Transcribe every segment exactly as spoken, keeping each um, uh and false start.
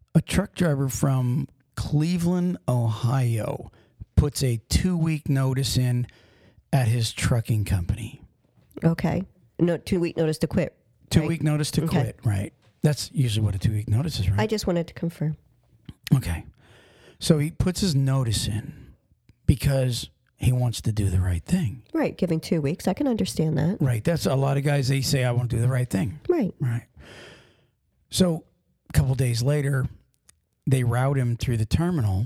A truck driver from Cleveland, Ohio, puts a two-week notice in at his trucking company. Okay. No, two-week notice to quit. Two-week right? notice to okay. quit, right. That's usually what a two-week notice is, right? I just wanted to confirm. Okay. So he puts his notice in because he wants to do the right thing. Right. Giving two weeks. I can understand that. Right. That's a lot of guys, they say, I won't do the right thing. Right. Right. So a couple days later, they route him through the terminal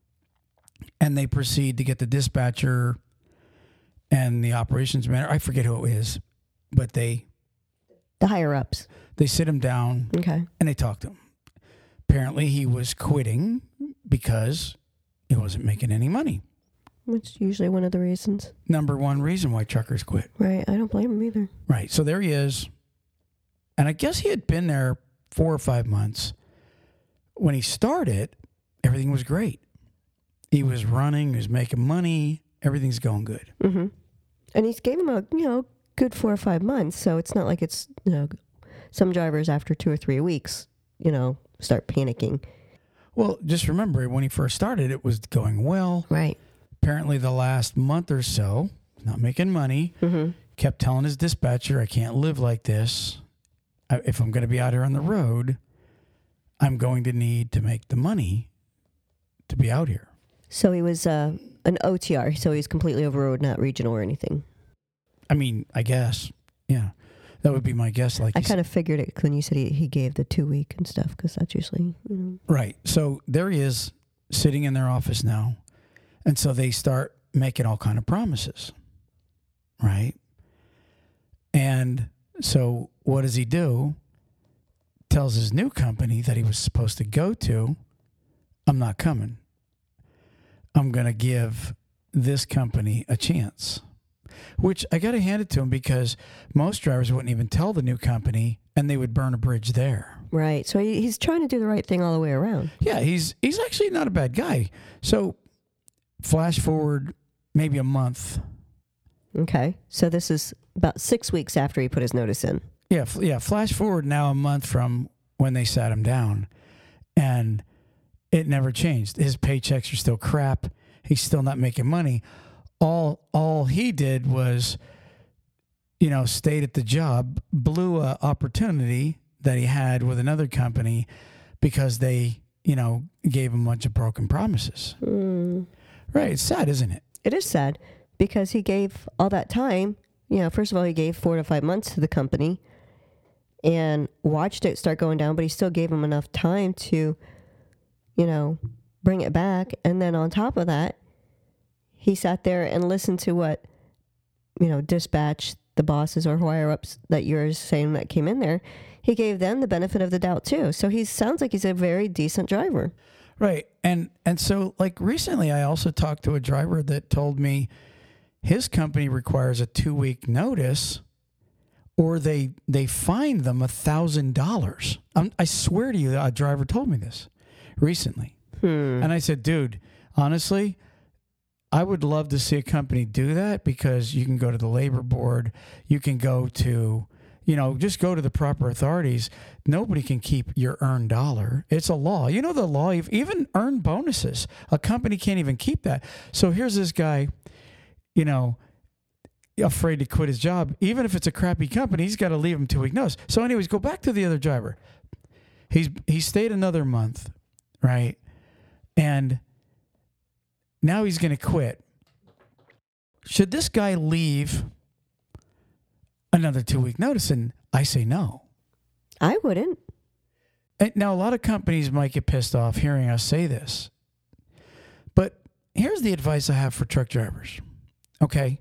and they proceed to get the dispatcher and the operations manager. I forget who it is, but they... The higher ups. They sit him down. Okay. And they talk to him. Apparently he was quitting because he wasn't making any money. Which is usually one of the reasons. Number one reason why truckers quit. Right. I don't blame him either. Right. So there he is. And I guess he had been there four or five months. When he started, everything was great. He was running, he was making money, everything's going good. Mm-hmm. And he's gave him a, you know, good four or five months. So it's not like it's, you know, some drivers after two or three weeks, you know, start panicking. Well, just remember, when he first started, it was going well. Right. Apparently the last month or so, not making money, mm-hmm. kept telling his dispatcher, I can't live like this. I, if I'm going to be out here on the road, I'm going to need to make the money to be out here. So he was uh, an O T R, so he's completely overrode, not regional or anything. I mean, I guess, yeah. That would be my guess. Like I kind of figured it when you said he, he gave the two week and stuff, because that's usually... You know. Right. So there he is sitting in their office now. And so they start making all kind of promises. Right? And so what does he do? Tells his new company that he was supposed to go to, I'm not coming. I'm going to give this company a chance. Which I got to hand it to him, because most drivers wouldn't even tell the new company and they would burn a bridge there. Right. So he, he's trying to do the right thing all the way around. Yeah, he's he's actually not a bad guy. So flash forward maybe a month. Okay. So this is about six weeks after he put his notice in. Yeah, yeah. Flash forward now a month from when they sat him down, and it never changed. His paychecks are still crap. He's still not making money. All all he did was, you know, stayed at the job, blew a opportunity that he had with another company because they, you know, gave him a bunch of broken promises. Mm. Right. It's sad, isn't it? It is sad, because he gave all that time. You know, first of all, he gave four to five months to the company and watched it start going down, but he still gave him enough time to, you know, bring it back. And then on top of that, he sat there and listened to what, you know, dispatch, the bosses or higher ups that you're saying that came in there. He gave them the benefit of the doubt too. So he sounds like he's a very decent driver. Right. And and so like recently I also talked to a driver that told me his company requires a two-week notice or they they fine them a thousand dollars. I swear to you, a driver told me this recently. Hmm. And I said, dude, honestly, I would love to see a company do that, because you can go to the labor board, you can go to, you know, just go to the proper authorities. Nobody can keep your earned dollar. It's a law. You know the law, even earned bonuses. A company can't even keep that. So here's this guy, you know, afraid to quit his job. Even if it's a crappy company, he's got to leave him two week notice. So anyways, go back to the other driver. He's he stayed another month, right? And now he's going to quit. Should this guy leave another two-week notice? And I say no. I wouldn't. And now, a lot of companies might get pissed off hearing us say this. But here's the advice I have for truck drivers. Okay?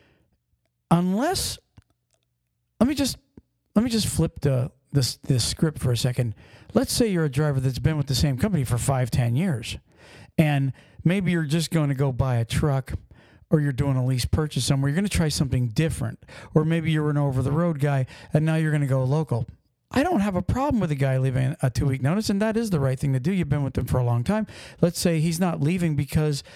Unless, let me just let me just flip the this this script for a second. Let's say you're a driver that's been with the same company for five, ten years. And maybe you're just going to go buy a truck, or you're doing a lease purchase somewhere. You're going to try something different. Or maybe you're an over-the-road guy, and now you're going to go local. I don't have a problem with a guy leaving a two-week notice, and that is the right thing to do. You've been with them for a long time. Let's say he's not leaving because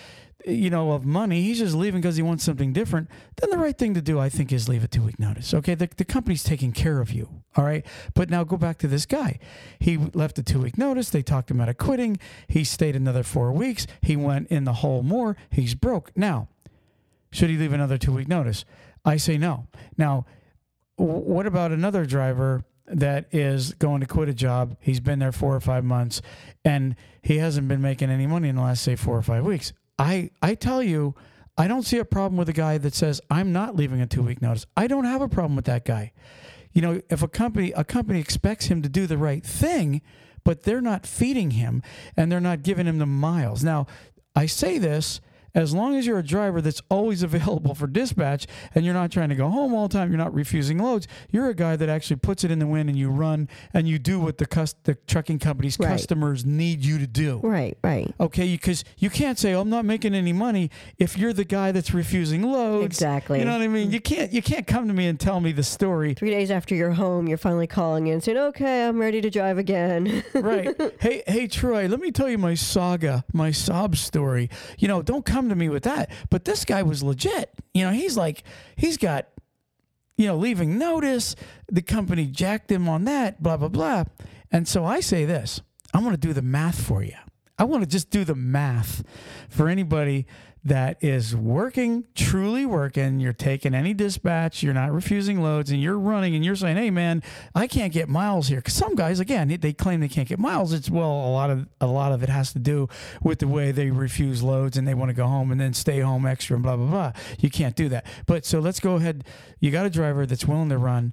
you know, of money. He's just leaving because he wants something different. Then the right thing to do, I think, is leave a two-week notice. Okay, the, the company's taking care of you, all right? But now go back to this guy. He left a two-week notice. They talked him out of quitting. He stayed another four weeks. He went in the hole more. He's broke. Now, should he leave another two-week notice? I say no. Now, w- what about another driver that is going to quit a job? He's been there four or five months, and he hasn't been making any money in the last, say, four or five weeks. I, I tell you, I don't see a problem with a guy that says, I'm not leaving a two-week notice. I don't have a problem with that guy. You know, if a company a company expects him to do the right thing, but they're not feeding him and they're not giving him the miles. Now, I say this, as long as you're a driver that's always available for dispatch and you're not trying to go home all the time, you're not refusing loads, you're a guy that actually puts it in the wind and you run and you do what the cus- the trucking company's Right. customers need you to do. Right, right. Okay, because you can't say, oh, I'm not making any money if you're the guy that's refusing loads. Exactly. You know what I mean? You can't you can't come to me and tell me the story. Three days after you're home, you're finally calling in and saying, okay, I'm ready to drive again. Right. Hey, hey, Troy, let me tell you my saga, my sob story. You know, don't come to me with that. But this guy was legit. You know, he's like, he's got, you know, leaving notice. The company jacked him on that, blah, blah, blah. And so I say this, I want to do the math for you. I want to just do the math for anybody that is working, truly working. You're taking any dispatch, you're not refusing loads, and you're running and you're saying, hey, man, I can't get miles here. Because some guys, again, they claim they can't get miles. It's, well, a lot of a lot of it has to do with the way they refuse loads and they want to go home and then stay home extra and blah, blah, blah. You can't do that. But so let's go ahead. You got a driver that's willing to run,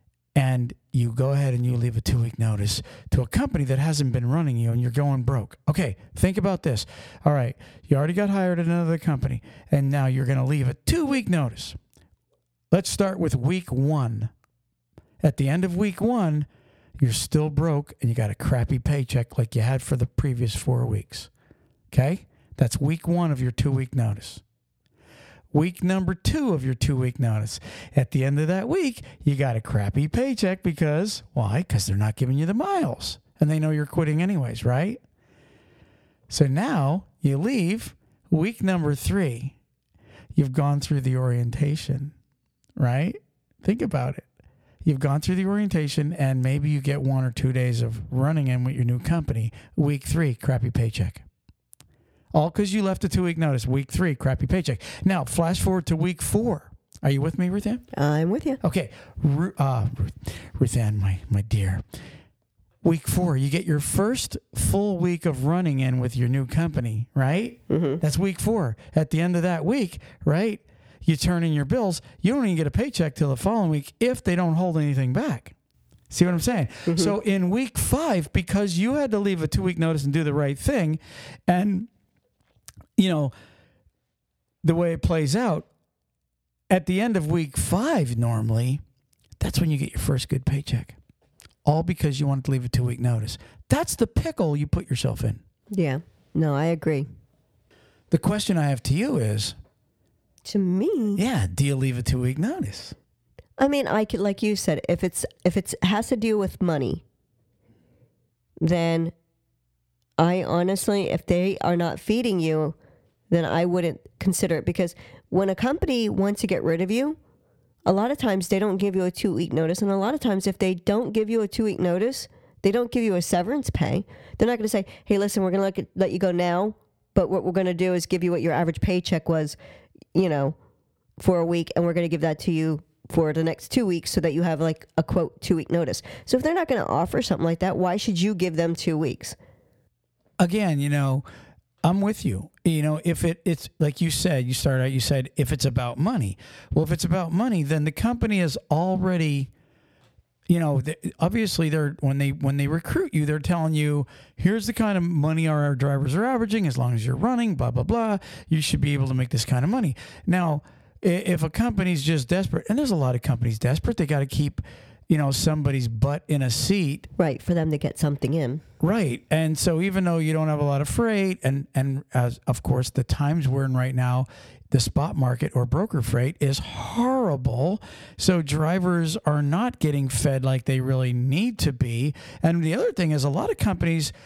and you go ahead and you leave a two-week notice to a company that hasn't been running you and you're going broke. Okay, think about this. All right, you already got hired at another company, and now you're going to leave a two-week notice. Let's start with week one. At the end of week one, you're still broke and you got a crappy paycheck like you had for the previous four weeks. Okay? That's week one of your two-week notice. Week number two of your two-week notice. At the end of that week, you got a crappy paycheck because, why? Because they're not giving you the miles. And they know you're quitting anyways, right? So now you leave week number three. You've gone through the orientation, right? Think about it. You've gone through the orientation and maybe you get one or two days of running in with your new company. Week three, crappy paycheck. All because you left a two-week notice. Week three, crappy paycheck. Now, flash forward to week four. Are you with me, Ruth Ann? I'm with you. Okay. Ru- uh, Ruth, Ruth Ann, my, my dear. Week four, you get your first full week of running in with your new company, right? Mm-hmm. That's week four. At the end of that week, right, you turn in your bills. You don't even get a paycheck till the following week if they don't hold anything back. See what I'm saying? Mm-hmm. So in week five, because you had to leave a two-week notice and do the right thing, and you know, the way it plays out, at the end of week five, normally, that's when you get your first good paycheck. All because you wanted to leave a two-week notice. That's the pickle you put yourself in. Yeah. No, I agree. The question I have to you is, To me, yeah, do you leave a two-week notice? I mean, I could, like you said, if it's if it's has to do with money, then I honestly, if they are not feeding you, then I wouldn't consider it, because when a company wants to get rid of you, a lot of times they don't give you a two-week notice. And a lot of times if they don't give you a two-week notice, they don't give you a severance pay. They're not going to say, hey, listen, we're going to let you go now, but what we're going to do is give you what your average paycheck was, you know, for a week, and we're going to give that to you for the next two weeks so that you have like a, quote, two-week notice. So if they're not going to offer something like that, why should you give them two weeks? Again, you know, I'm with you. You know, if it, it's like you said, you started out, you said, if it's about money. Well, if it's about money, then the company is already, you know, they, obviously they're, when they, when they recruit you, they're telling you, here's the kind of money our, our drivers are averaging. As long as you're running, blah, blah, blah, you should be able to make this kind of money. Now, if a company's just desperate, and there's a lot of companies desperate, they got to keep, you know, somebody's butt in a seat. Right, for them to get something in. Right. And so even though you don't have a lot of freight, and, and as of course the times we're in right now, the spot market or broker freight is horrible. So drivers are not getting fed like they really need to be. And the other thing is, a lot of companies,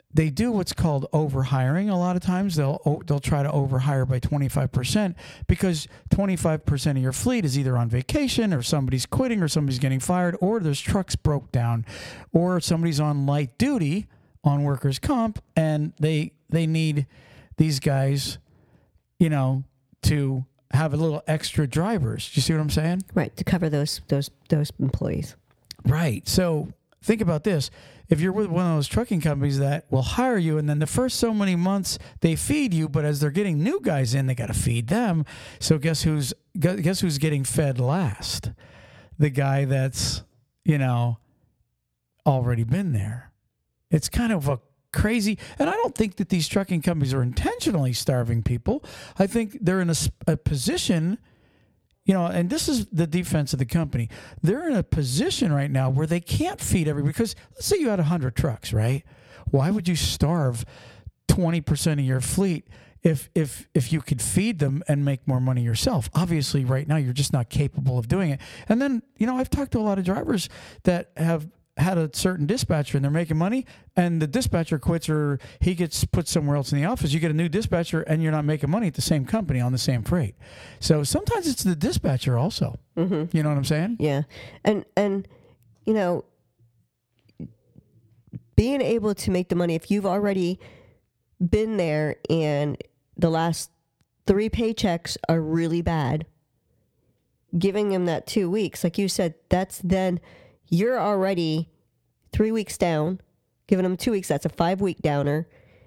they do what's called overhiring. A lot of times they'll they'll try to overhire by twenty-five percent because twenty-five percent of your fleet is either on vacation or somebody's quitting or somebody's getting fired or there's trucks broke down or somebody's on light duty on workers' comp and they they need these guys, you know, to have a little extra drivers. Do you see what I'm saying? Right, to cover those those those employees. Right. So think about this. If you're with one of those trucking companies that will hire you and then the first so many months they feed you, but as they're getting new guys in, they got to feed them. So guess who's guess who's getting fed last? The guy that's, you know, already been there. It's kind of a crazy, and I don't think that these trucking companies are intentionally starving people. I think they're in a, a position, you know, and this is the defense of the company. They're in a position right now where they can't feed everybody because let's say you had one hundred trucks, right? Why would you starve twenty percent of your fleet if if if you could feed them and make more money yourself? Obviously, right now, you're just not capable of doing it. And then, you know, I've talked to a lot of drivers that have had a certain dispatcher and they're making money and the dispatcher quits or he gets put somewhere else in the office. You get a new dispatcher and you're not making money at the same company on the same freight. So sometimes it's the dispatcher also. Mm-hmm. You know what I'm saying? Yeah. And, and, you know, being able to make the money, if you've already been there and the last three paychecks are really bad, giving them that two weeks, like you said, that's then you're already three weeks down, giving them two weeks, that's a five-week downer.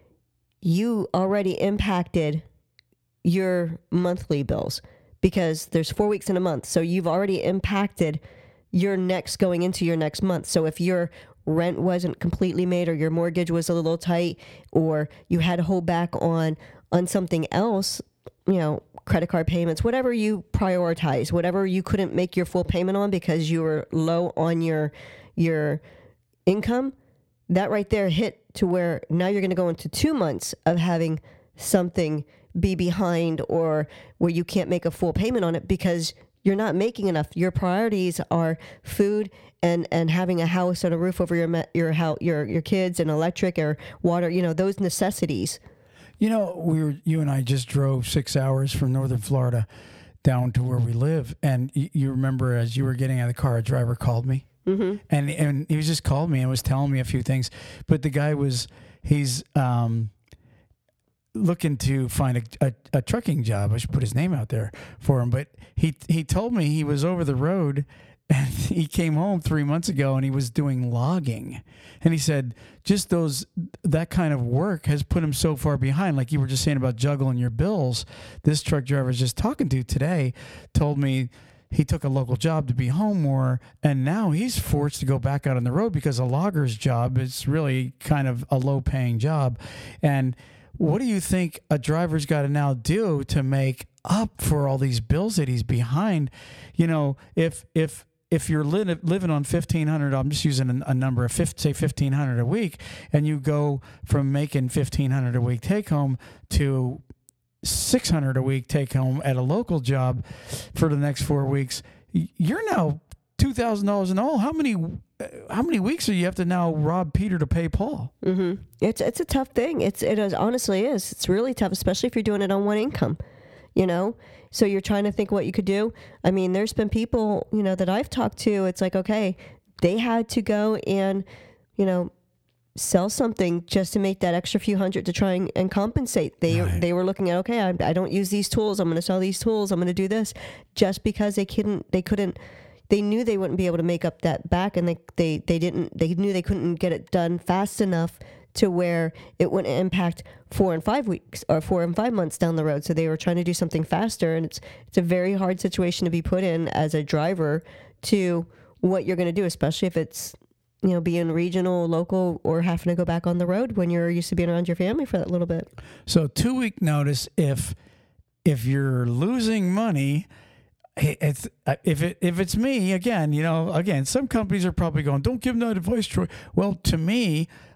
You already impacted your monthly bills because there's four weeks in a month. So you've already impacted your next going into your next month. So if your rent wasn't completely made or your mortgage was a little tight or you had to hold back on on something else, you know, credit card payments, whatever you prioritize, whatever you couldn't make your full payment on because you were low on your your income, that right there hit to where now you're going to go into two months of having something be behind or where you can't make a full payment on it because you're not making enough. Your priorities are food and, and having a house and a roof over your your house, your your kids and electric or water, you know, those necessities. You know, we were you and I just drove six hours from northern Florida down to where we live, and you, you remember as you were getting out of the car, a driver called me, mm-hmm. and and he was just called me and was telling me a few things, but the guy was he's um, looking to find a, a, a trucking job. I should put his name out there for him, but he he told me he was over the road. And he came home three months ago and he was doing logging. And he said, just those, that kind of work has put him so far behind. Like you were just saying about juggling your bills. This truck driver I was just talking to today told me he took a local job to be home more. And now he's forced to go back out on the road because a logger's job is really kind of a low paying job. And what do you think a driver's got to now do to make up for all these bills that he's behind? You know, if, if, If you're li- living on fifteen hundred dollars, I'm just using a, a number of, fifty, say fifteen hundred dollars a week, and you go from making fifteen hundred dollars a week take home to six hundred dollars a week take home at a local job for the next four weeks, you're now two thousand dollars in all. How many how many weeks do you have to now rob Peter to pay Paul? Mm-hmm. It's it's a tough thing. It's it is, honestly is. It's really tough, especially if you're doing it on one income, you know? So you're trying to think what you could do. I mean, there's been people, you know, that I've talked to. It's like, okay, they had to go and, you know, sell something just to make that extra few hundred to try and, and compensate. They right. they were looking at, okay, I, I don't use these tools. I'm going to sell these tools. I'm going to do this, just because they couldn't. They couldn't. They knew they wouldn't be able to make up that back, and they they they didn't. They knew they couldn't get it done fast enough to where it wouldn't impact four and five weeks or four and five months down the road. So they were trying to do something faster, and it's it's a very hard situation to be put in as a driver to what you're going to do, especially if it's, you know, being regional, local, or having to go back on the road when you're used to being around your family for that little bit. So two week notice if if you're losing money. It's if it if it's me again, you know, again, some companies are probably going, don't give them that advice, Troy. Well, to me,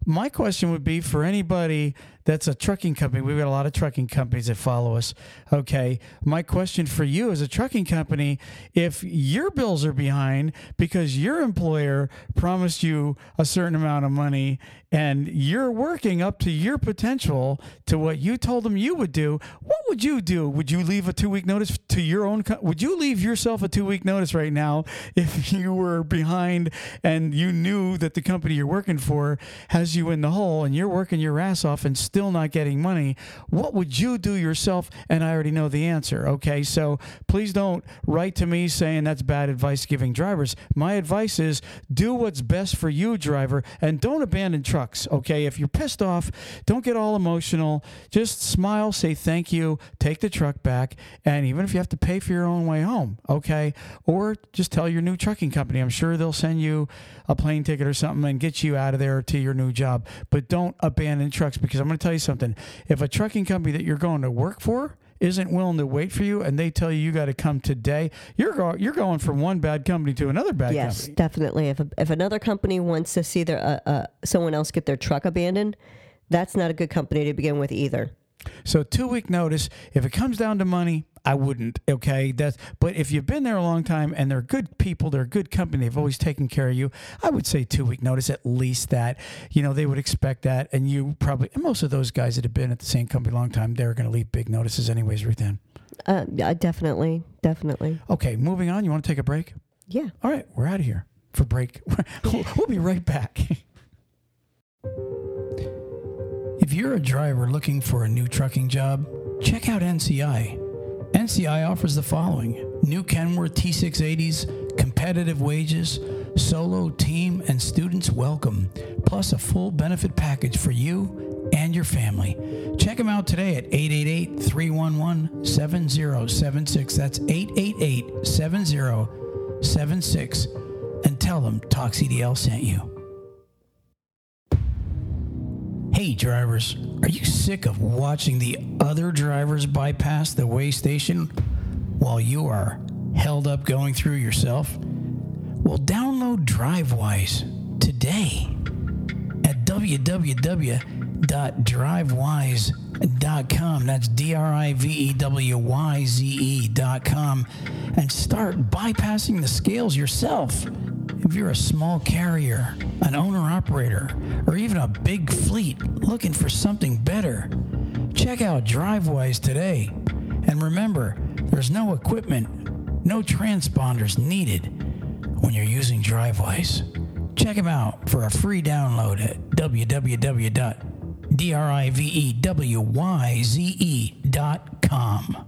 my question would be for anybody that's a trucking company. We've got a lot of trucking companies that follow us. Okay. My question for you as a trucking company, if your bills are behind because your employer promised you a certain amount of money and you're working up to your potential to what you told them you would do, what would you do? Would you leave a two-week notice to your own? Co- would you leave yourself a two-week notice right now if you were behind and you knew that the company you're working for has you in the hole and you're working your ass off and still not getting money? What would you do yourself? And I already know the answer. Okay, so please don't write to me saying that's bad advice giving drivers. My advice is do what's best for you, driver, and don't abandon trucks. Okay, if you're pissed off, don't get all emotional. Just smile, say thank you, take the truck back, and even if you have to pay for your own way home, okay, or just tell your new trucking company. I'm sure they'll send you a plane ticket or something and get you out of there to your new job. But don't abandon trucks, because I'm going to tell you something. If a trucking company that you're going to work for isn't willing to wait for you and they tell you you got to come today, you're go- you're going from one bad company to another bad yes, company. Yes, definitely. If a, if another company wants to see their uh, uh, someone else get their truck abandoned, that's not a good company to begin with either. So two week notice. If it comes down to money, I wouldn't. Okay, that's. But if you've been there a long time and they're good people, they're a good company, they've always taken care of you, I would say two week notice at least. That, you know, they would expect that, and you probably, and most of those guys that have been at the same company a long time, they're going to leave big notices anyways, Ruth Ann. Uh, yeah, definitely, definitely. Okay, moving on. You want to take a break? Yeah. All right, we're out of here for break. We'll be right back. If you're a driver looking for a new trucking job, check out N C I. N C I offers the following: new Kenworth T six eighties, competitive wages, solo, team, and students welcome, plus a full benefit package for you and your family. Check them out today at eight eight eight, three one one, seven zero seven six. That's eight eight eight, seven zero seven six. And tell them Talk C D L sent you. Hey drivers, are you sick of watching the other drivers bypass the weigh station while you are held up going through yourself? Well, download DriveWise today at w w w dot drivewise dot com. That's D R I V E W Y Z E dot com, and start bypassing the scales yourself. If you're a small carrier, an owner-operator, or even a big fleet looking for something better, check out DriveWise today. And remember, there's no equipment, no transponders needed when you're using DriveWise. Check them out for a free download at w w w dot drivewise dot com.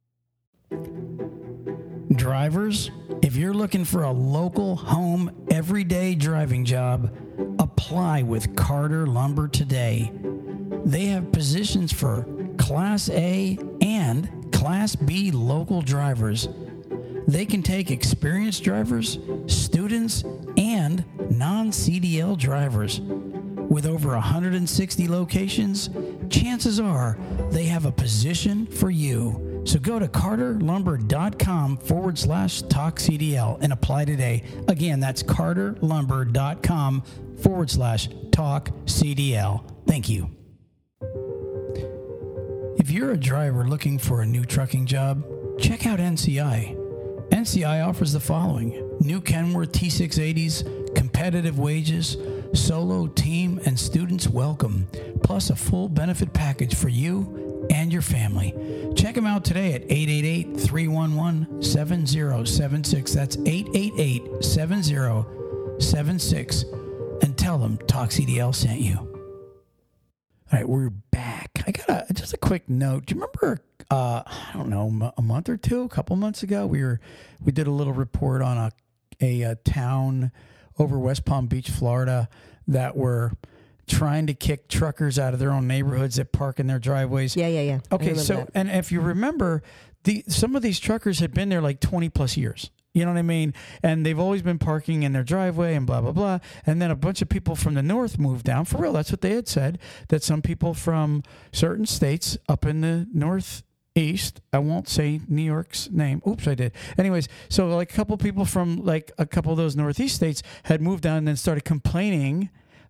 Drivers, if you're looking for a local, home, everyday driving job, apply with Carter Lumber today. They have positions for Class A and Class B local drivers. They can take experienced drivers, students, and non-C D L drivers. With over one hundred sixty locations, chances are they have a position for you. So go to carterlumber.com forward slash talkcdl and apply today. Again, that's carterlumber.com forward slash talkcdl. Thank you. If you're a driver looking for a new trucking job, check out N C I. N C I offers the following: new Kenworth T six eighties, competitive wages, solo, team, and students welcome, plus a full benefit package for you and your family. Check them out today at eight eight eight, three one one, seven zero seven six. That's eight eight eight, seven zero seven six. And tell them Talk C D L sent you. All right, we're back. I got a, just a quick note. Do you remember, uh, I don't know, a month or two, a couple months ago, we were we did a little report on a, a, a town over West Palm Beach, Florida, that were trying to kick truckers out of their own neighborhoods that park in their driveways. Yeah, yeah, yeah. Okay, so, that. and if you remember, the some of these truckers had been there like twenty plus years. You know what I mean? And they've always been parking in their driveway and blah, blah, blah. And then a bunch of people from the north moved down. For real, that's what they had said, that some people from certain states up in the northeast, I won't say New York's name. Oops, I did. Anyways, so like a couple people from like a couple of those northeast states had moved down and then started complaining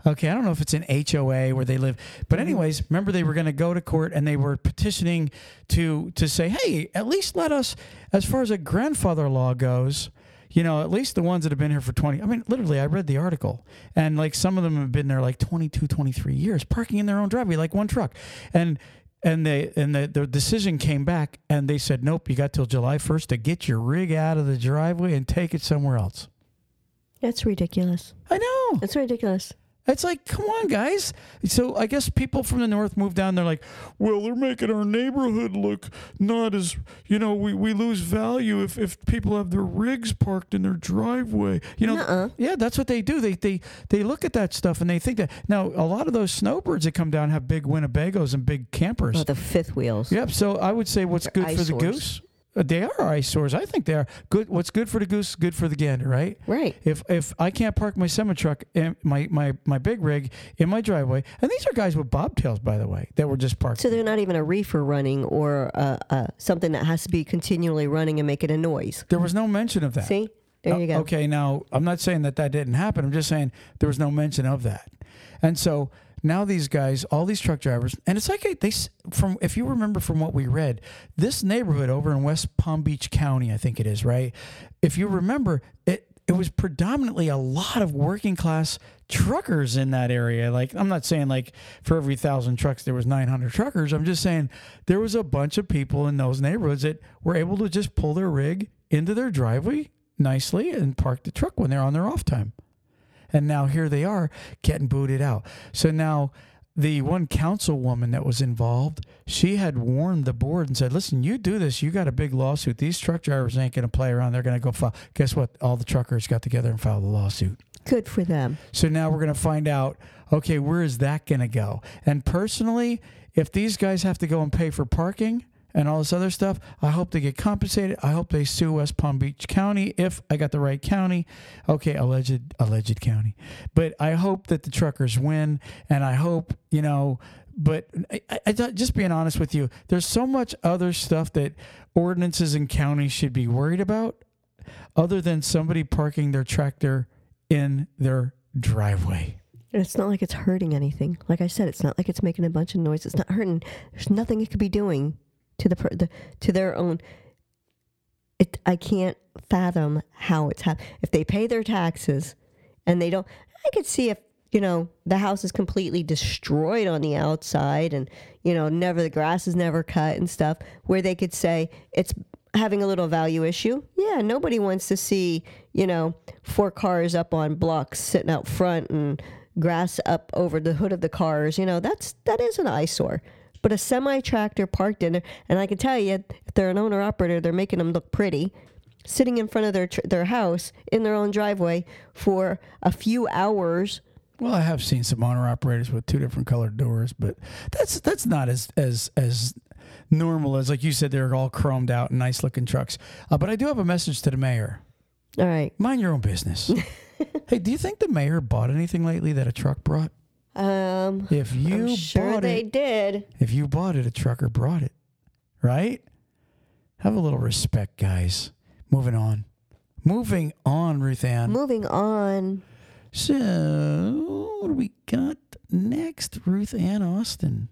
Okay, I don't know if it's an H O A where they live, but anyways, remember they were going to go to court and they were petitioning to to say, hey, at least let us, as far as a grandfather law goes, you know, at least the ones that have been here for twenty. I mean, literally, I read the article, and like some of them have been there like twenty-two, twenty-three years, parking in their own driveway, like one truck, and. And they and the, the decision came back, and they said, nope, you got till July first to get your rig out of the driveway and take it somewhere else. That's ridiculous. I know. That's ridiculous. It's like, come on, guys. So I guess people from the north move down. They're like, well, they're making our neighborhood look not as, you know, we, we lose value if, if people have their rigs parked in their driveway. You know, Nuh-uh. yeah, that's what they do. They they they look at that stuff and they think that. Now, a lot of those snowbirds that come down have big Winnebagos and big campers. Oh, the fifth wheels. Yep. So I would say what's They're good for the eyesores. goose. Uh, They are eyesores. I think they are good. What's good for the goose, good for the gander, right? Right. If if I can't park my semi truck and my, my, my big rig in my driveway, and these are guys with bobtails, by the way, that were just parked. So they're not even a reefer running or uh, uh, something that has to be continually running and making a noise. There was no mention of that. See? There you Uh, go. Okay, now I'm not saying that that didn't happen. I'm just saying there was no mention of that. And so now these guys, all these truck drivers, and it's like a, they s- from if you remember from what we read, this neighborhood over in West Palm Beach County, I think it is, right? If you remember, it it was predominantly a lot of working class truckers in that area. Like, I'm not saying like for every thousand trucks there was nine hundred truckers. I'm just saying there was a bunch of people in those neighborhoods that were able to just pull their rig into their driveway nicely and park the truck when they're on their off time. And now here they are getting booted out. So now the one councilwoman that was involved, she had warned the board and said, listen, you do this, you got a big lawsuit. These truck drivers ain't going to play around. They're going to go file. Guess what? All the truckers got together and filed a lawsuit. Good for them. So now we're going to find out, okay, where is that going to go? And personally, if these guys have to go and pay for parking and all this other stuff, I hope they get compensated. I hope they sue West Palm Beach County if I got the right county. Okay, alleged alleged county. But I hope that the truckers win, and I hope, you know, but I, I, just being honest with you, there's so much other stuff that ordinances and counties should be worried about other than somebody parking their tractor in their driveway. And it's not like it's hurting anything. Like I said, it's not like it's making a bunch of noise. It's not hurting. There's nothing it could be doing to the, per- the to their own. It I can't fathom how it's happening. If they pay their taxes and they don't, I could see if, you know, the house is completely destroyed on the outside and, you know, never, the grass is never cut and stuff, where they could say it's having a little value issue. Yeah, nobody wants to see, you know, four cars up on blocks sitting out front and grass up over the hood of the cars. You know, that's that is an eyesore. But a semi-tractor parked in there, and I can tell you, if they're an owner-operator, they're making them look pretty, sitting in front of their tr- their house in their own driveway for a few hours. Well, I have seen some owner operators with two different colored doors, but that's that's not as as as normal as, like you said, they're all chromed out and nice looking trucks. Uh, but I do have a message to the mayor. All right. Mind your own business. Hey, do you think the mayor bought anything lately that a truck brought? Um, If you I'm sure bought they it, did. if you bought it, a trucker brought it, right? Have a little respect, guys. Moving on. Moving on, Ruth Ann. Moving on. So, what do we got next? Ruth Ann Austin.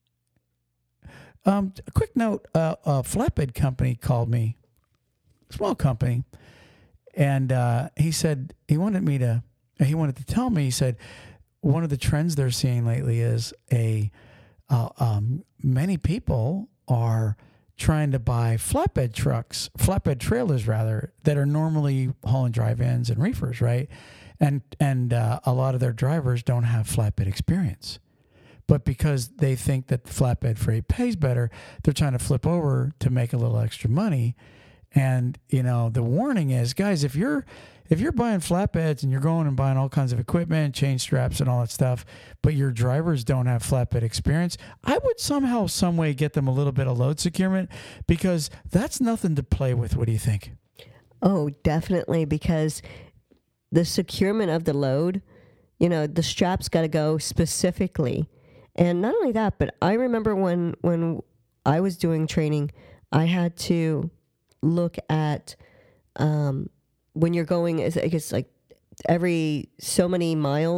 Um, a quick note, uh, a flatbed company called me, small company, and uh, he said he wanted me to, he wanted to tell me, he said, one of the trends they're seeing lately is a, uh, um, many people are trying to buy flatbed trucks, flatbed trailers rather, that are normally hauling drive-ins and reefers, right? And and uh, a lot of their drivers don't have flatbed experience. But because they think that the flatbed freight pays better, they're trying to flip over to make a little extra money. And, you know, the warning is, guys, if you're if you're buying flatbeds and you're going and buying all kinds of equipment, chain straps and all that stuff, but your drivers don't have flatbed experience, I would somehow, some way get them a little bit of load securement, because that's nothing to play with. What do you think? Oh, definitely, because the securement of the load, you know, the straps got to go specifically. And not only that, but I remember when when I was doing training, I had to look at um, when you're going, I guess like every so many miles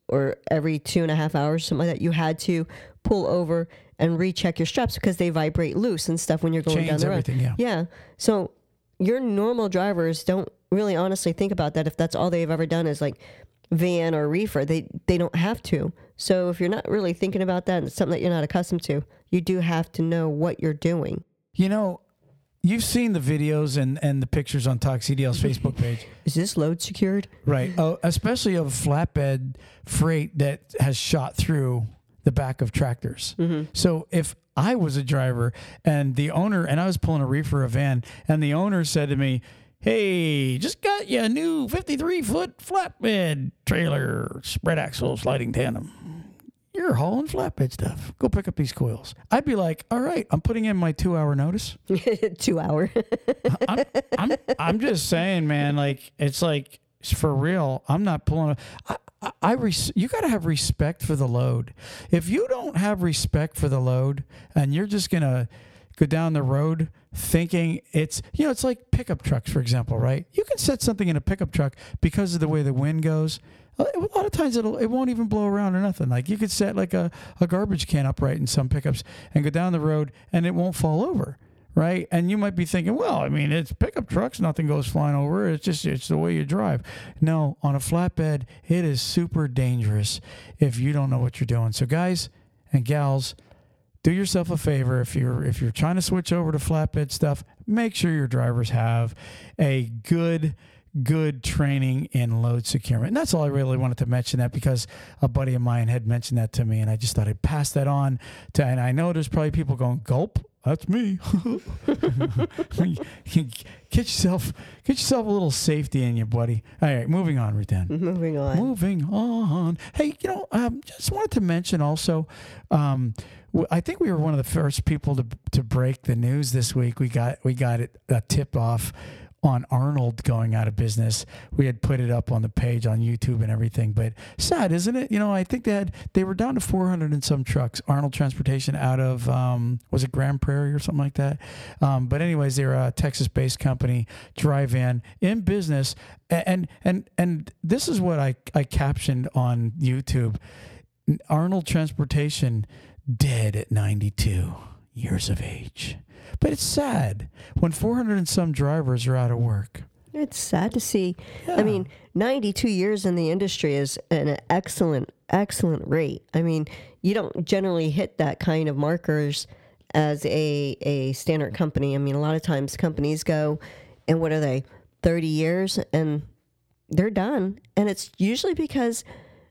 or every two and a half hours, something like that, you had to pull over and recheck your straps because they vibrate loose and stuff when you're going Chains, down the road. everything, yeah. Yeah. So your normal drivers don't really honestly think about that if that's all they've ever done is like van or reefer. They they don't have to. So if you're not really thinking about that and it's something that you're not accustomed to, you do have to know what you're doing. You know, you've seen the videos and, and the pictures on Talk C D L's Facebook page. Is this load secured? Right. Oh, especially of flatbed freight that has shot through the back of tractors. Mm-hmm. So if I was a driver and the owner, and I was pulling a reefer, a van, and the owner said to me, hey, just got you a new fifty-three foot flatbed trailer, spread axle, sliding tandem. You're hauling flatbed stuff. Go pick up these coils. I'd be like, all right, I'm putting in my two hour notice. Two hour. I'm, I'm, I'm just saying, man, like, it's like, for real, I'm not pulling a, I, I, I res, you got to have respect for the load. If you don't have respect for the load and you're just going to go down the road thinking it's, you know, it's like pickup trucks, for example, right? You can set something in a pickup truck because of the way the wind goes. A lot of times it'll, it won't even blow around or nothing. Like you could set like a, a garbage can upright in some pickups and go down the road and it won't fall over. Right. And you might be thinking, well, I mean, it's pickup trucks. Nothing goes flying over. It's just, it's the way you drive. No, on a flatbed, it is super dangerous if you don't know what you're doing. So guys and gals, do yourself a favor. If you're, if you're trying to switch over to flatbed stuff, make sure your drivers have a good, good training in load securement. And that's all I really wanted to mention, that because a buddy of mine had mentioned that to me and I just thought I'd pass that on to, and I know there's probably people going, gulp. That's me. Get yourself, get yourself a little safety in you, buddy. All right, moving on, Rutan. Moving on. Moving on. Hey, you know, um, just wanted to mention also, um, w- I think we were one of the first people to to break the news this week. We got we got it a tip off on Arnold going out of business. We had put it up on the page on YouTube and everything, but sad, isn't it? You know, I think they had, they were down to four hundred and some trucks, Arnold Transportation out of, um, was it Grand Prairie or something like that? Um, but anyways, they're a Texas-based company, drive-in, in business. And, and, and this is what I, I captioned on YouTube. Arnold Transportation dead at ninety-two years of age. But it's sad when four hundred and some drivers are out of work. It's sad to see. Yeah. I mean, ninety-two years in the industry is an excellent, excellent rate. I mean, you don't generally hit that kind of markers as a, a standard company. I mean, a lot of times companies go, and what are they, thirty years, and they're done. And it's usually because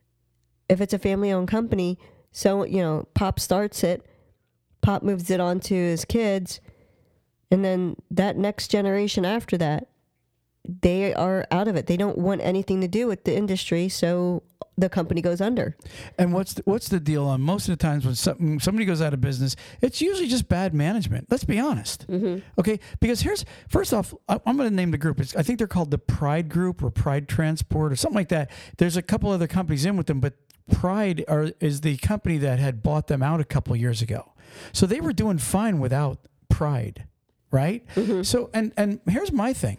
if it's a family-owned company, so, you know, Pop starts it, Pop moves it on to his kids, and then that next generation after that, they are out of it. They don't want anything to do with the industry, so the company goes under. And what's the, what's the deal on most of the times when some, somebody goes out of business, it's usually just bad management. Let's be honest. Mm-hmm. Okay? Because here's, first off, I, I'm going to name the group. It's, I think they're called the Pride Group or Pride Transport or something like that. There's a couple other companies in with them, but Pride are, is the company that had bought them out a couple years ago. So they were doing fine without Pride, right? Mm-hmm. So, and, and here's my thing.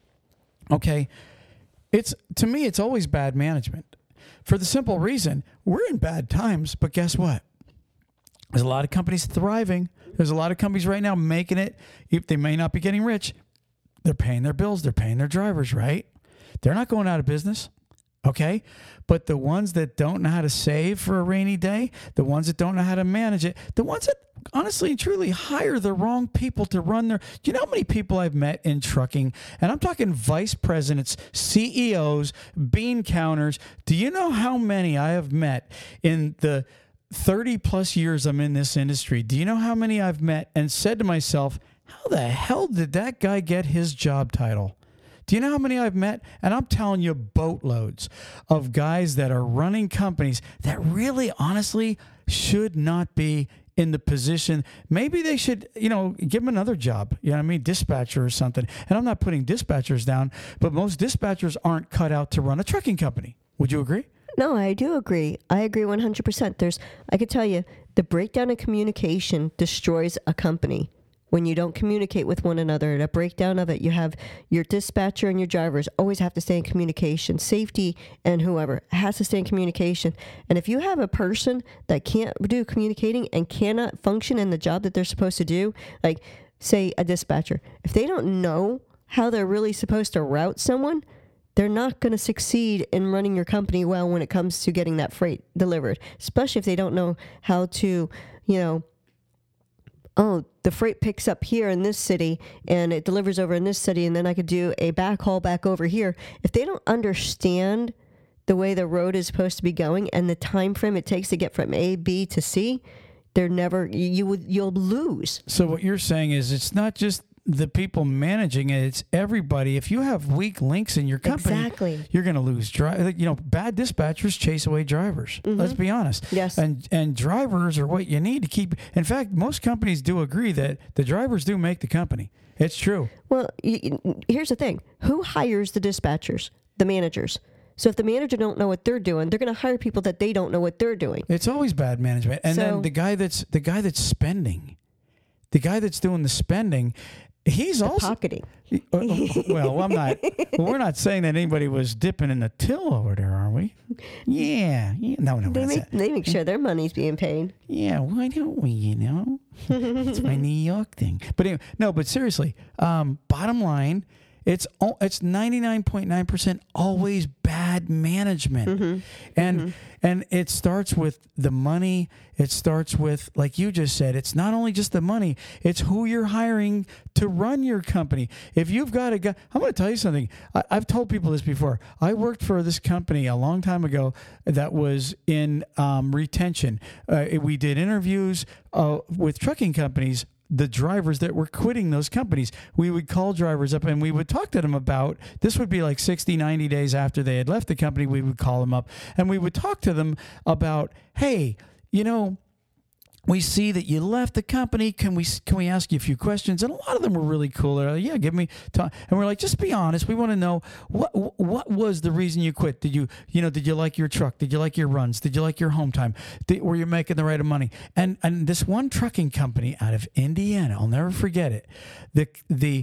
Okay. It's, to me, it's always bad management for the simple reason we're in bad times, but guess what? There's a lot of companies thriving. There's a lot of companies right now making it. They may not be getting rich. They're paying their bills. They're paying their drivers, right? They're not going out of business. Okay. But the ones that don't know how to save for a rainy day, the ones that don't know how to manage it, the ones that honestly and truly hire the wrong people to run their, do you know how many people I've met in trucking? And I'm talking vice presidents, C E Os, bean counters. Do you know how many I have met in the thirty plus years I'm in this industry? Do you know how many I've met and said to myself, how the hell did that guy get his job title? Do you know how many I've met? And I'm telling you, boatloads of guys that are running companies that really, honestly, should not be in the position. Maybe they should, you know, give them another job. You know what I mean? Dispatcher or something. And I'm not putting dispatchers down, but most dispatchers aren't cut out to run a trucking company. Would you agree? No, I do agree. I agree one hundred percent. There's, I could tell you, the breakdown of communication destroys a company. when you don't communicate with one another. A breakdown of it, you have your dispatcher and your drivers always have to stay in communication. Safety and whoever has to stay in communication. And if you have a person that can't do communicating and cannot function in the job that they're supposed to do, like say a dispatcher, if they don't know how they're really supposed to route someone, they're not going to succeed in running your company well when it comes to getting that freight delivered, especially if they don't know how to, you know, oh, the freight picks up here in this city and it delivers over in this city, and then I could do a backhaul back over here. If they don't understand the way the road is supposed to be going and the time frame it takes to get from A, B to C, they're never, you would, you'll lose. So what you're saying is it's not just the people managing it, it's everybody. If you have weak links in your company, Exactly. you're going to lose. Dri- you know, bad dispatchers chase away drivers. Mm-hmm. Let's be honest. Yes. And and drivers are what you need to keep. In fact, most companies do agree that the drivers do make the company. It's true. Well, y- y- here's the thing. Who hires the dispatchers? The managers. So if the manager don't know what they're doing, they're going to hire people that they don't know what they're doing. It's always bad management. And So- then the guy that's the guy that's spending, the guy that's doing the spending, he's also Pocketing. Uh, well, I'm not. We're not saying that anybody was dipping in the till over there, are we? Yeah. yeah. No, no. They That's make, it. they make sure their money's being paid. Yeah. Why don't we? You know, it's my New York thing. But anyway, no. But seriously, um, bottom line, it's all, it's ninety-nine point nine percent always bad management, Mm-hmm. and Mm-hmm. and it starts with the money. It starts with, like you just said, it's not only just the money, it's who you're hiring to run your company. If you've got a guy, I'm going to tell you something. I, I've told people this before. I worked for this company a long time ago that was in um, retention. Uh, we did interviews uh, with trucking companies, the drivers that were quitting those companies. We would call drivers up and we would talk to them about, this would be like sixty, ninety days after they had left the company. We would call them up and we would talk to them about, hey, you know, we see that you left the company. Can we can we ask you a few questions? And a lot of them were really cool. They're like, yeah, give me time. And we're like, just be honest. We want to know what what was the reason you quit? Did you you know did you like your truck? Did you like your runs? Did you like your home time? Did, were you making the right amount of money? And and this one trucking company out of Indiana, I'll never forget it. The the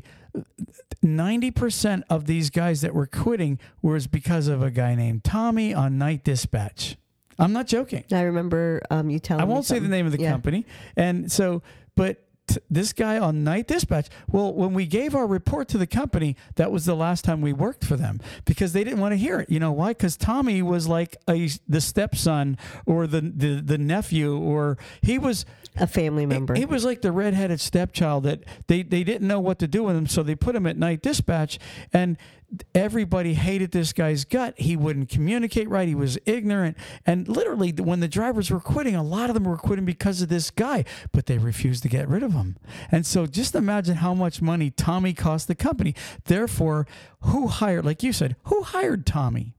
ninety percent of these guys that were quitting was because of a guy named Tommy on night dispatch. I'm not joking. I remember um, you telling I me won't say the something. name of the Yeah. company. And so, but t- this guy on night dispatch, well, when we gave our report to the company, that was the last time we worked for them because they didn't want to hear it. You know why? Because Tommy was like a, the stepson or the, the, the nephew, or he was A family member. he was like the redheaded stepchild that they, they didn't know what to do with him. So they put him at night dispatch, and everybody hated this guy's gut. He wouldn't communicate right. He was ignorant. And literally, when the drivers were quitting, a lot of them were quitting because of this guy, but they refused to get rid of him. And so just imagine how much money Tommy cost the company. Therefore, who hired, like you said, who hired Tommy?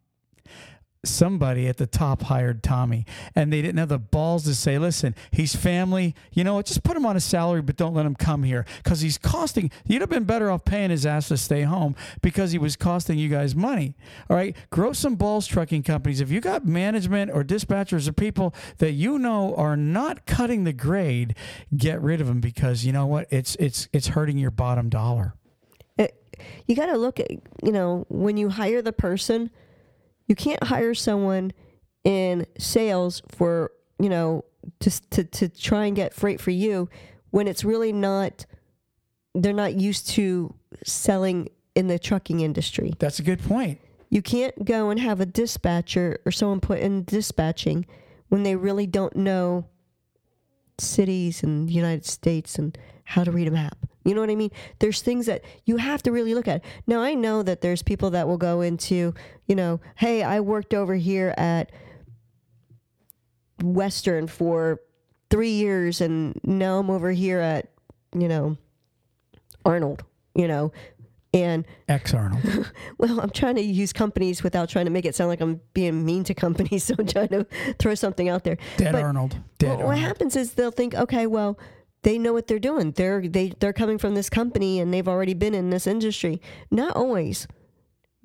Somebody at the top hired Tommy, and they didn't have the balls to say, listen, he's family, you know what, just put him on a salary, but don't let him come here because he's costing, you'd have been better off paying his ass to stay home because he was costing you guys money. All right, grow some balls, trucking companies. If you got management or dispatchers or people that you know are not cutting the grade, get rid of them because you know what, it's it's it's hurting your bottom dollar. It, you got to look at, you know, when you hire the person, you can't hire someone in sales for, you know, to, to, to try and get freight for you when it's really not, they're not used to selling in the trucking industry. That's a good point. You can't go and have a dispatcher or someone put in dispatching when they really don't know cities in the United States and how to read a map. You know what I mean? There's things that you have to really look at. Now, I know that there's people that will go into, you know, hey, I worked over here at Western for three years and now I'm over here at, you know, Arnold, you know, and Ex Arnold. well, I'm trying to use companies without trying to make it sound like I'm being mean to companies. So I'm trying to throw something out there. Dead But Arnold. Dead what, what Arnold. happens is they'll think, okay, well, they know what they're doing. They're they they're coming from this company and they've already been in this industry. Not always.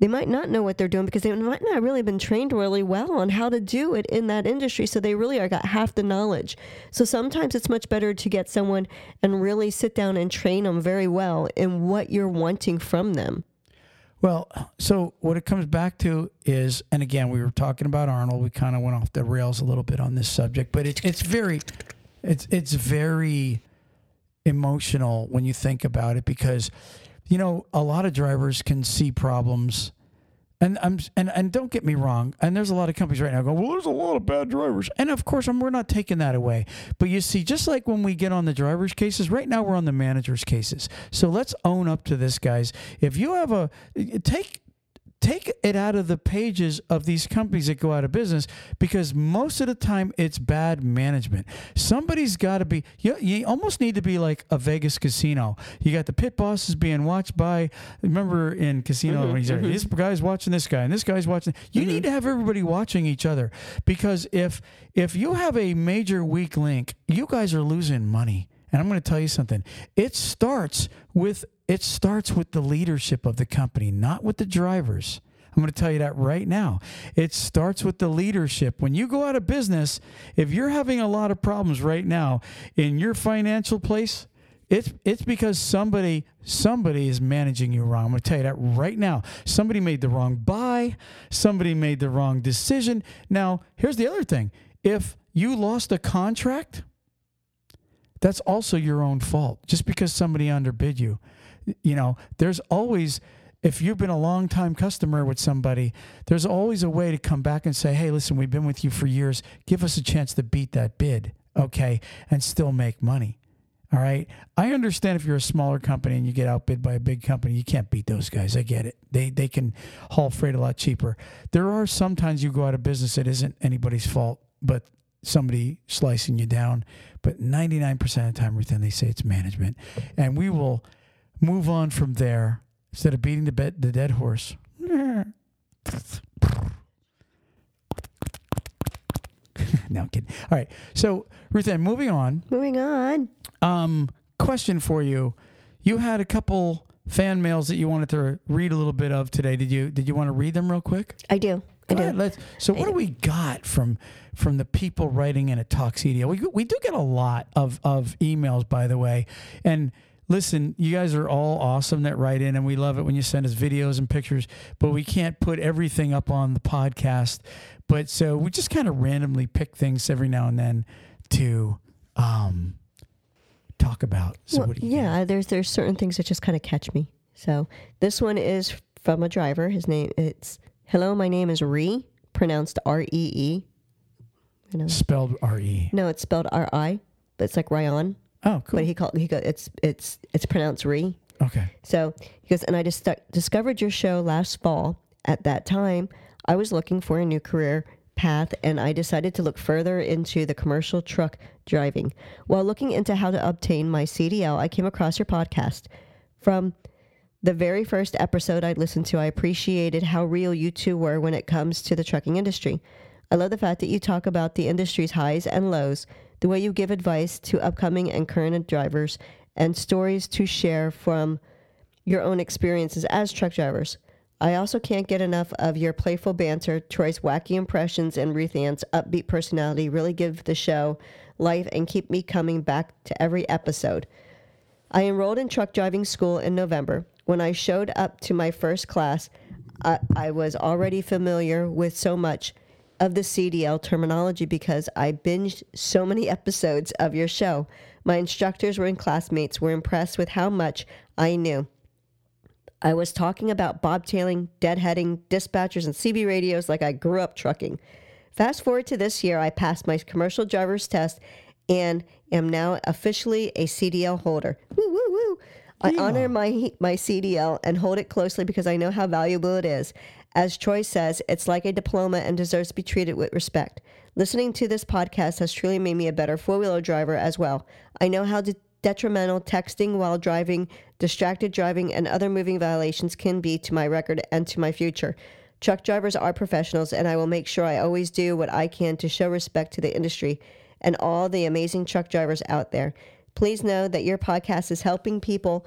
they might not know what they're doing because they might not really been trained really well on how to do it in that industry. So they really are got half the knowledge. So sometimes it's much better to get someone and really sit down and train them very well in what you're wanting from them. Well, so what it comes back to is, and again, we were talking about Arnold. We kind of went off the rails a little bit on this subject, but it's it's very, it's it's very emotional when you think about it, because, you know, a lot of drivers can see problems, and I'm and and don't get me wrong, and there's a lot of companies right now going, well, there's a lot of bad drivers, and of course, I'm, we're not taking that away, but you see, just like when we get on the drivers' cases, right now we're on the managers' cases. So let's own up to this, guys. If you have a take. Take it out of the pages of these companies that go out of business, because most of the time it's bad management. Somebody's got to be, you, you almost need to be like a Vegas casino. You got the pit bosses being watched by, remember in Casino, Mm-hmm, when he's mm-hmm. like, this guy's watching this guy and this guy's watching. You Mm-hmm. need to have everybody watching each other, because if if you have a major weak link, you guys are losing money. And I'm going to tell you something. It starts with it starts with the leadership of the company, not with the drivers. I'm going to tell you that right now. It starts with the leadership. When you go out of business, if you're having a lot of problems right now in your financial place, it's it's because somebody somebody is managing you wrong. I'm going to tell you that right now. Somebody made the wrong buy. Somebody made the wrong decision. Now, here's the other thing. If you lost a contract, that's also your own fault, just because somebody underbid you. You know, there's always, if you've been a long-time customer with somebody, there's always a way to come back and say, hey, listen, we've been with you for years. Give us a chance to beat that bid, okay, and still make money, all right? I understand if you're a smaller company and you get outbid by a big company, you can't beat those guys. I get it. They they can haul freight a lot cheaper. There are sometimes you go out of business that isn't anybody's fault, but somebody slicing you down. But ninety-nine percent of the time, Ruth Ann, they say it's management. And we will move on from there instead of beating the, bed, the dead horse. No, I'm kidding. All right. So, Ruth Ann, moving on. Moving on. Um, question for you. You had a couple fan mails that you wanted to read a little bit of today. Did you Did you want to read them real quick? I do. I Go do. ahead, let's, so what do we got from from the people writing in at Talk C D L? We we do get a lot of, of emails, by the way. And listen, you guys are all awesome that write in, and we love it when you send us videos and pictures, but we can't put everything up on the podcast. But so we just kind of randomly pick things every now and then to um, talk about. So Well, what do you yeah, got? there's there's certain things that just kind of catch me. So this one is from a driver. His name it's hello. My name is Ree, pronounced R E E. You know, Spelled R E. no, it's spelled R I, but it's like Ryan. Oh, cool. But he called he go it's it's it's pronounced Ree. Okay. So he goes, and I just discovered your show last fall. At that time, I was looking for a new career path, and I decided to look further into the commercial truck driving. While looking into how to obtain my C D L, I came across your podcast. From the very first episode I listened to, I appreciated how real you two were when it comes to the trucking industry. I love the fact that you talk about the industry's highs and lows, the way you give advice to upcoming and current drivers, and stories to share from your own experiences as truck drivers. I also can't get enough of your playful banter. Troy's wacky impressions and Ruth Ann's upbeat personality really give the show life and keep me coming back to every episode. I enrolled in truck driving school in November. When I showed up to my first class, I, I was already familiar with so much of the C D L terminology because I binged so many episodes of your show. My instructors and classmates were impressed with how much I knew. I was talking about bobtailing, deadheading, dispatchers, and C B radios like I grew up trucking. Fast forward to this year, I passed my commercial driver's test and am now officially a C D L holder. Woo, woo, woo. I Yeah. honor my my C D L and hold it closely because I know how valuable it is. As Troy says, it's like a diploma and deserves to be treated with respect. Listening to this podcast has truly made me a better four-wheeler driver as well. I know how de- detrimental texting while driving, distracted driving, and other moving violations can be to my record and to my future. Truck drivers are professionals, and I will make sure I always do what I can to show respect to the industry and all the amazing truck drivers out there. Please know that your podcast is helping people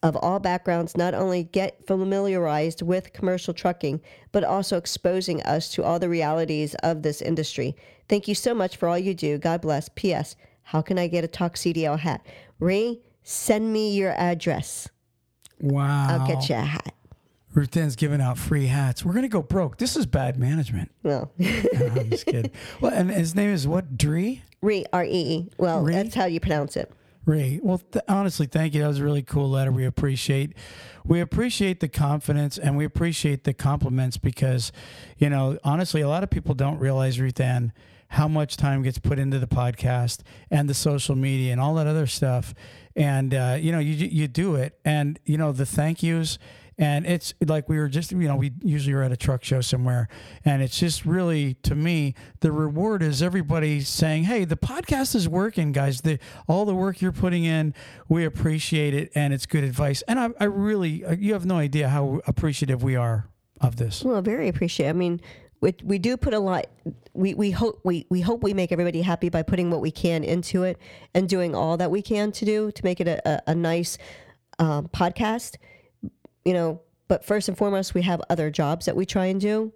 of all backgrounds not only get familiarized with commercial trucking, but also exposing us to all the realities of this industry. Thank you so much for all you do. God bless. P S. How can I get a Talk C D L hat? Ray, send me your address. Wow. I'll get you a hat. Ruth Ann's giving out free hats. We're going to go broke. This is bad management. Well, No, I'm just kidding. Well, and his name is what? Dree? Ray, R E E. Well, Ray? that's how you pronounce it. Ray. Well, th- honestly, thank you. That was a really cool letter. We appreciate, we appreciate the confidence and we appreciate the compliments because, you know, honestly, a lot of people don't realize, Ruth Ann, how much time gets put into the podcast and the social media and all that other stuff. And, uh, you know, you you do it. And, you know, the thank yous. And it's like we were just, you know, we usually are at a truck show somewhere. And it's just really, to me, the reward is everybody saying, hey, the podcast is working, guys. The all the work you're putting in, we appreciate it. And it's good advice. And I, I really, you have no idea how appreciative we are of this. Well, very appreciative. I mean, we, we do put a lot, we, we hope we, we hope we make everybody happy by putting what we can into it and doing all that we can to do to make it a, a, a nice um, podcast. You know, but first and foremost, we have other jobs that we try and do.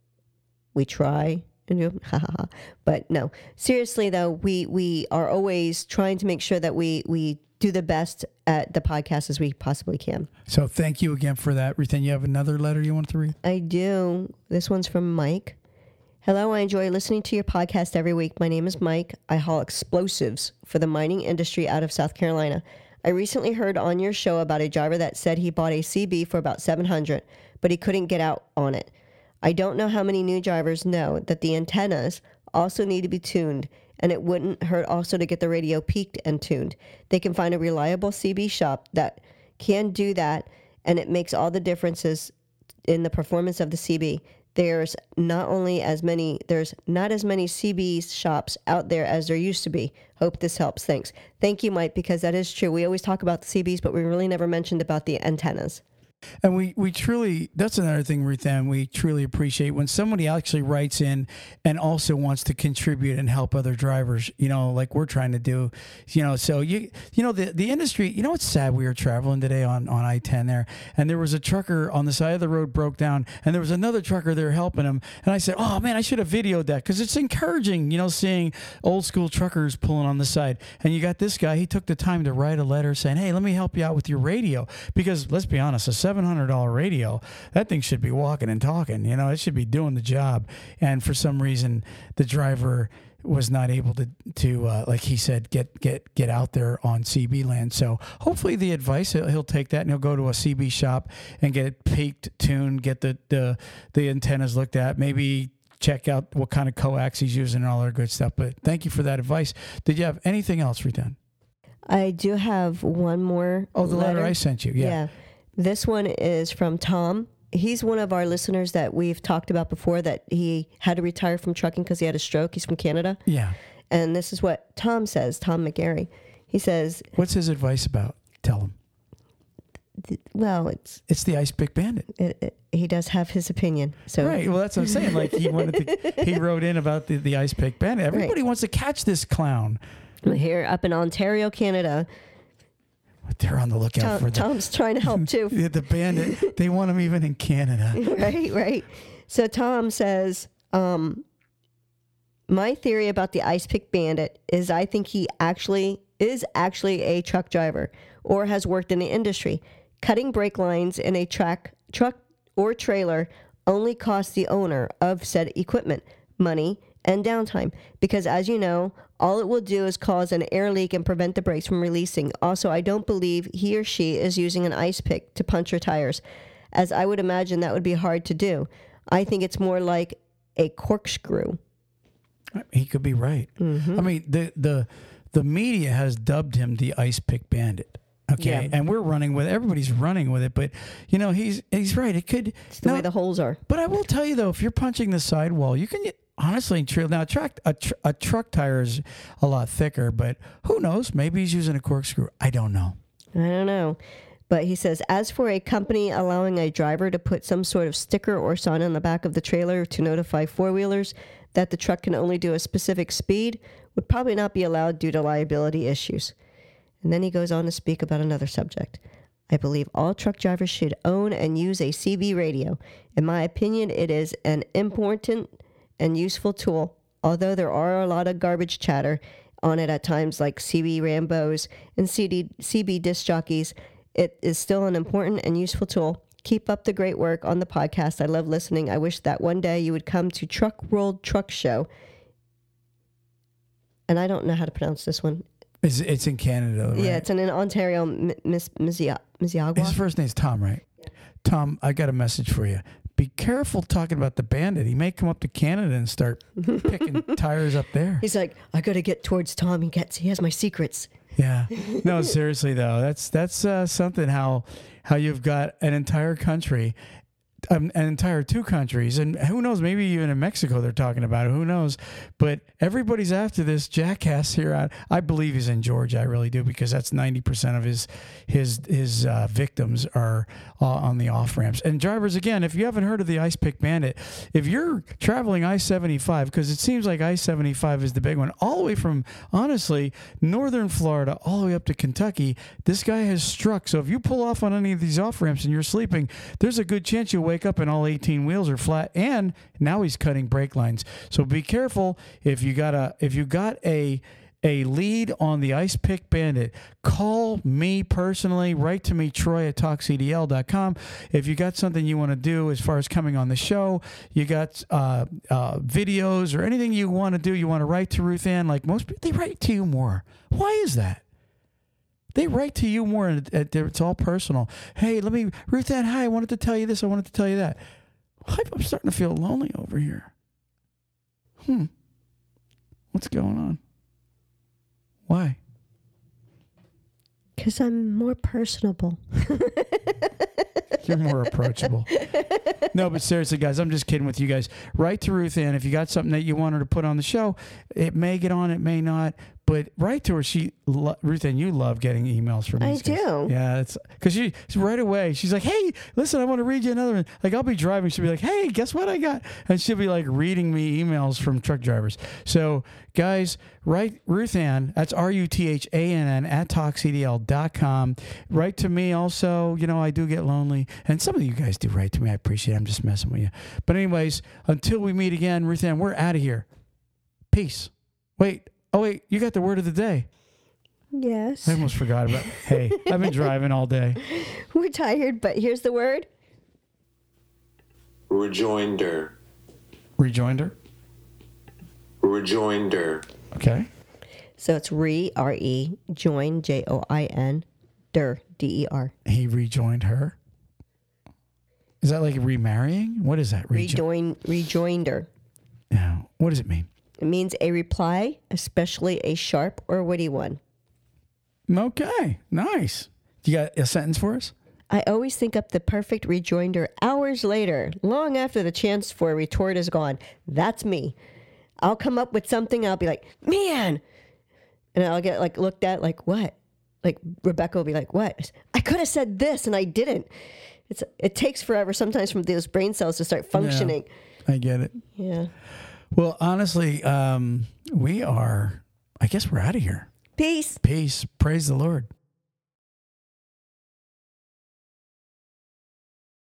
We try and do, ha ha ha. But no, seriously though, we we are always trying to make sure that we we do the best at the podcast as we possibly can. So thank you again for that. Ruth Ann, you have another letter you want to read? I do. This one's from Mike. Hello, I enjoy listening to your podcast every week. My name is Mike. I haul explosives for the mining industry out of South Carolina. I recently heard on your show about a driver that said he bought a C B for about seven hundred dollars, but he couldn't get out on it. I don't know how many new drivers know that the antennas also need to be tuned, and it wouldn't hurt also to get the radio peaked and tuned. They can find a reliable C B shop that can do that, and it makes all the differences in the performance of the C B. There's not only as many, there's not as many C B shops out there as there used to be. Hope this helps. Thanks. Thank you, Mike, because that is true. We always talk about the C Bs, but we really never mentioned about the antennas. And we, we truly, that's another thing, Ruth Ann, we truly appreciate when somebody actually writes in and also wants to contribute and help other drivers, you know, like we're trying to do, you know, so you, you know, the, the industry, you know, what's sad. We were traveling today on, on I ten there and there was a trucker on the side of the road broke down and there was another trucker there helping him. And I said, oh man, I should have videoed that because it's encouraging, you know, seeing old school truckers pulling on the side. And you got this guy, he took the time to write a letter saying, hey, let me help you out with your radio. Because let's be honest, a seven hundred dollars radio, that thing should be walking and talking, you know, it should be doing the job. And for some reason, the driver was not able to, to uh, like he said, get get get out there on C B land. So hopefully the advice, he'll, he'll take that and he'll go to a C B shop and get it peaked, tuned, get the, the, the antennas looked at, maybe check out what kind of coax he's using and all that good stuff. But thank you for that advice. Did you have anything else, Ruth? I do have one more. Oh, the letter, letter I sent you. Yeah. yeah. This one is from Tom. He's one of our listeners that we've talked about before that he had to retire from trucking because he had a stroke. He's from Canada. Yeah. And this is what Tom says, Tom McGarry. He says... What's his advice about? Tell him. Th- well, it's... It's the Ice Pick Bandit. It, it, he does have his opinion. So Right. Well, that's what I'm saying. Like he wanted to... He wrote in about the, the Ice Pick Bandit. Everybody right. wants to catch this clown. Here up in Ontario, Canada... They're on the lookout Tom, for the... Tom's trying to help, too. the, the bandit. They want him even in Canada. Right, right. So Tom says, um, my theory about the Ice Pick Bandit is I think he actually is actually a truck driver or has worked in the industry. Cutting brake lines in a track, truck or trailer only costs the owner of said equipment money and downtime because, as you know, all it will do is cause an air leak and prevent the brakes from releasing. Also, I don't believe he or she is using an ice pick to puncture tires, as I would imagine that would be hard to do. I think it's more like a corkscrew. He could be right. Mm-hmm. I mean, the, the the media has dubbed him the Ice Pick Bandit. Okay, yeah. And we're running with it. Everybody's running with it, but you know he's he's right. It could. It's the now, way the holes are. But I will tell you though, if you're punching the sidewall, you can honestly trail now. Track a, tr- a truck tire is a lot thicker, but who knows? Maybe he's using a corkscrew. I don't know. I don't know. But he says, as for a company allowing a driver to put some sort of sticker or sign on the back of the trailer to notify four-wheelers that the truck can only do a specific speed, would probably not be allowed due to liability issues. And then he goes on to speak about another subject. I believe all truck drivers should own and use a C B radio. In my opinion, it is an important and useful tool, although there are a lot of garbage chatter on it at times, like C B Rambos and C D, C B disc jockeys. It is still an important and useful tool. Keep up the great work on the podcast. I love listening. I wish that one day you would come to Truck World Truck Show. And I don't know how to pronounce this one. It's, it's in Canada, right? Yeah, it's in, in Ontario, Miss Mississauga. His first name's Tom, right? Yeah. Tom, I got a message for you. Be careful talking about the Bandit. He may come up to Canada and start picking tires up there. He's like, I got to get towards Tom. He gets, he has my secrets. Yeah. No, seriously though, that's that's uh, something. How how you've got an entire country. Um, an entire two countries, and who knows, maybe even in Mexico they're talking about it, who knows, but everybody's after this jackass here. I, I believe he's in Georgia, I really do, because that's ninety percent of his his his uh, victims are uh, on the off-ramps. And drivers, again, if you haven't heard of the Ice Pick Bandit, if you're traveling I seventy-five, because it seems like I seventy-five is the big one, all the way from, honestly, northern Florida all the way up to Kentucky, this guy has struck. So if you pull off on any of these off-ramps and you're sleeping, there's a good chance you'll wake up and all eighteen wheels are flat, and now he's cutting brake lines. So be careful if you got a if you got a a lead on the Ice Pick Bandit. Call me personally, write to me, Troy at talk C D L dot com. If you got something you want to do as far as coming on the show, you got uh, uh, videos or anything you want to do, you want to write to Ruth Ann. Like most people, they write to you more. Why is that? They write to you more, and it's all personal. Hey, let me, Ruth Ann, hi, I wanted to tell you this, I wanted to tell you that. I'm starting to feel lonely over here. Hmm. What's going on? Why? Because I'm more personable. You're more approachable. No, but seriously, guys, I'm just kidding with you guys. Write to Ruth Ann if you got something that you want her to put on the show. It may get on, it may not. But write to her. She, Ruth Ann, you love getting emails from me. I do. Yeah, it's because she right away. She's like, "Hey, listen, I want to read you another one." Like I'll be driving, she'll be like, "Hey, guess what I got?" And she'll be like reading me emails from truck drivers. So, guys, write Ruth Ann. That's R U T H A N N at talk C D L dot com. Write to me also. You know, I do get lonely, and some of you guys do write to me. I appreciate it. I'm just messing with you. But anyways, until we meet again, Ruth Ann, we're out of here. Peace. Wait. Oh, wait, you got the word of the day. Yes. I almost forgot about it. Hey, I've been driving all day. We're tired, but here's the word. Rejoinder. Rejoinder? Rejoinder. Okay. So it's re, R E, join, J O I N, der, D E R. He rejoined her? Is that like remarrying? What is that? Rejo- Rejoin, rejoinder. No. What does it mean? It means a reply, especially a sharp or witty one. Okay, nice. You got a sentence for us? I always think up the perfect rejoinder hours later, long after the chance for a retort is gone. That's me. I'll come up with something, I'll be like, man! And I'll get like looked at like, what? Like Rebecca will be like, what? I could have said this and I didn't. It's It takes forever sometimes for those brain cells to start functioning. Yeah, I get it. Yeah. Well, honestly, um, we are, I guess we're out of here. Peace. Peace. Praise the Lord.